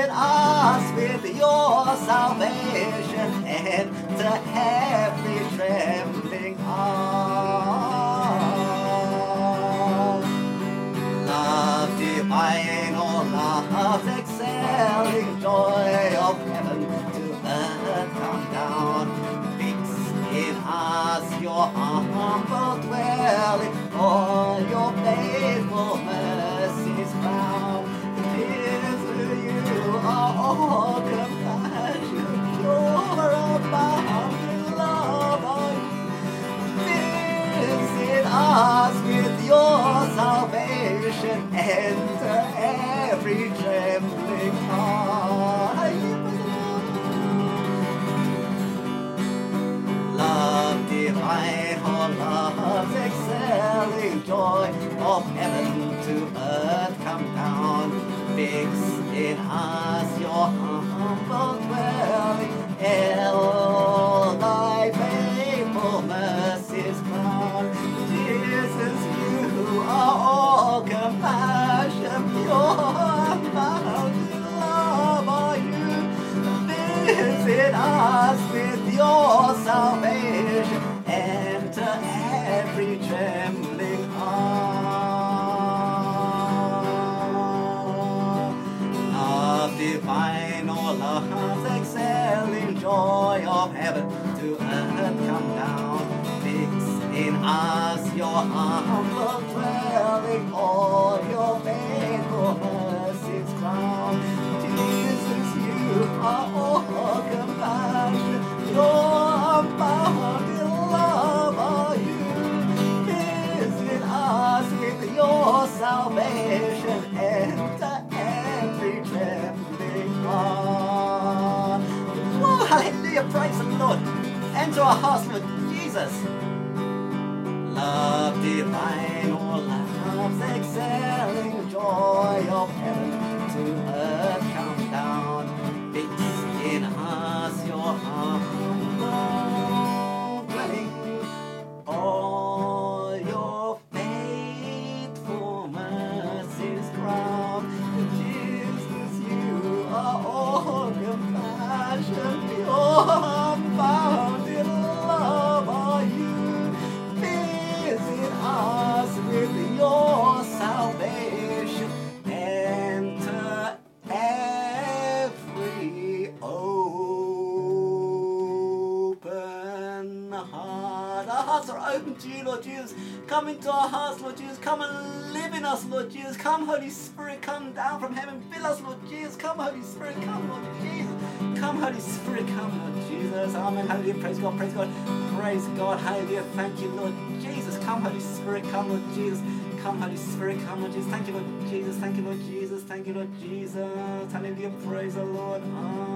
Visit us with your salvation, enter every trembling heart. Love divine, oh love's excelling joy of heaven to earth come down. Fix in us your humble dwelling, all your faithful mercies found. Tis you are all compassion, pure abounding love are you. Visit us with your salvation, enter every trembling heart. Love divine, oh love's excelling joy of heaven to earth come down. Fix in us your humble dwelling, all thy faithful mercies crown. Jesus, you are all compassion, pure abounding love are you. Visit us with your salvation, enter every trembling heart. Love divine, oh love's excelling joy of heaven to earth come down. Fix in us your humble dwelling, all your faithful mercies crown. Jesus, you are all compassion, your abounding love are you. Visit us with your salvation, enter every trembling heart. Whoa, hallelujah, praise the Lord. Enter our hearts, Lord Jesus. Love divine, oh love's excelling joy of heaven to earth come down. Fix in us your humble dwelling, all your faithful mercies crown. Jesus, you are all compassion, pure abounding love are you. Visit us with your salvation, enter every open heart. Our hearts are open to you, Lord Jesus. Come into our hearts, Lord Jesus. Come and live in us, Lord Jesus. Come, Holy Spirit, come down from heaven. Fill us, Lord Jesus. Come, Holy Spirit, come, Lord Jesus. Come, Holy Spirit, come, Lord Jesus. Amen. Hallelujah. Praise God, praise God. Praise God. Hallelujah. Thank you, Lord Jesus. Come, Holy Spirit, come, Lord Jesus. Come, Holy Spirit, come, Lord Jesus. Thank you, Lord Jesus. Thank you, Lord Jesus. Thank you, Lord Jesus. Hallelujah. Praise the Lord. Amen.